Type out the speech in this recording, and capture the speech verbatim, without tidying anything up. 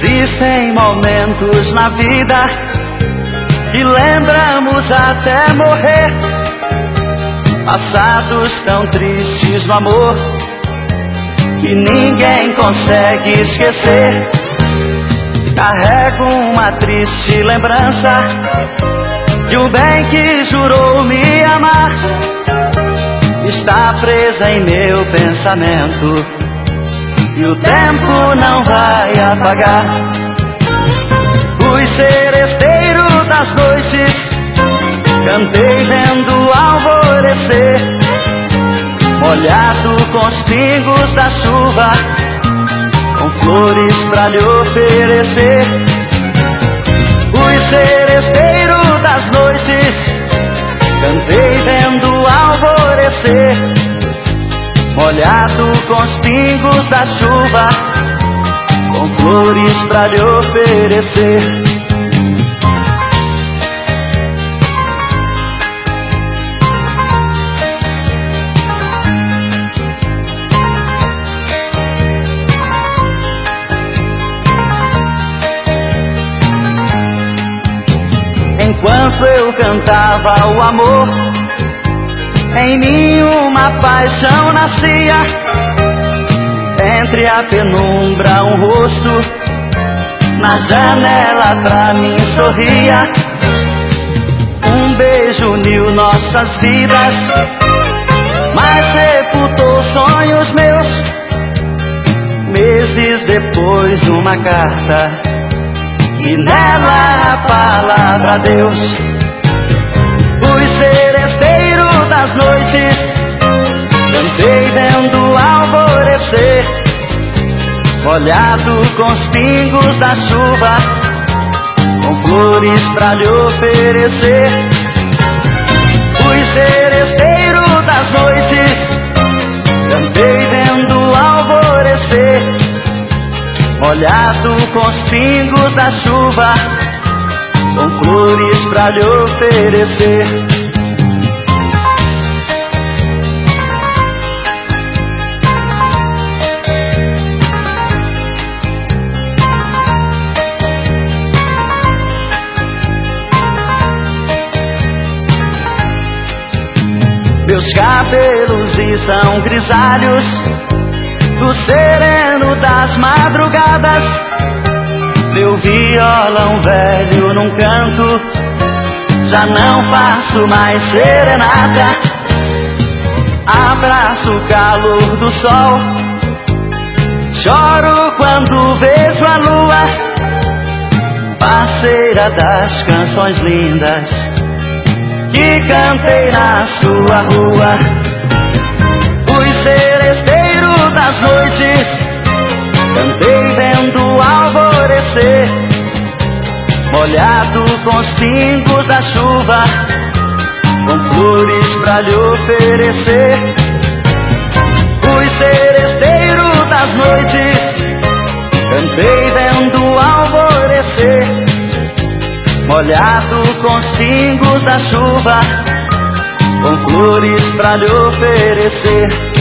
Existem momentos na vida que lembramos até morrer, passados tão tristes no amor que ninguém consegue esquecer. Carrego uma triste lembrança de um bem que jurou me amar. Está presa em meu pensamento e o tempo não vai apagar. Fui seresteiro das noites, cantei vendo o alvorecer, molhado com os pingos da chuva, com flores pra lhe oferecer. Fui seresteiro das noites, cantei vendo o alvorecer, molhado com os pingos da chuva, com flores pra lhe oferecer. Enquanto eu cantava o amor, em mim uma paixão nascia. Entre a penumbra um rosto na janela pra mim sorria. Um beijo uniu nossas vidas, mas sepultou sonhos meus. Meses depois uma carta e nela a palavra Deus. Fui seresteiro das noites, cantei vendo o alvorecer, molhado com os pingos da chuva, com flores pra lhe oferecer. Fui seresteiro das noites, cantei vendo o alvorecer, molhado com os pingos da chuva, com flores pra lhe oferecer. Meus cabelos são grisalhos do sereno das madrugadas. Meu violão velho num canto, já não faço mais serenata. Abraço o calor do sol, choro quando vejo a lua, parceira das canções lindas que cantei na sua rua. Fui seresteiro das noites, cantei vendo o alvorecer, molhado com os pingos da chuva, com flores pra lhe oferecer. Fui seresteiro das noites, cantei vendo o alvorecer, molhado com os pingos da chuva, com flores pra lhe oferecer.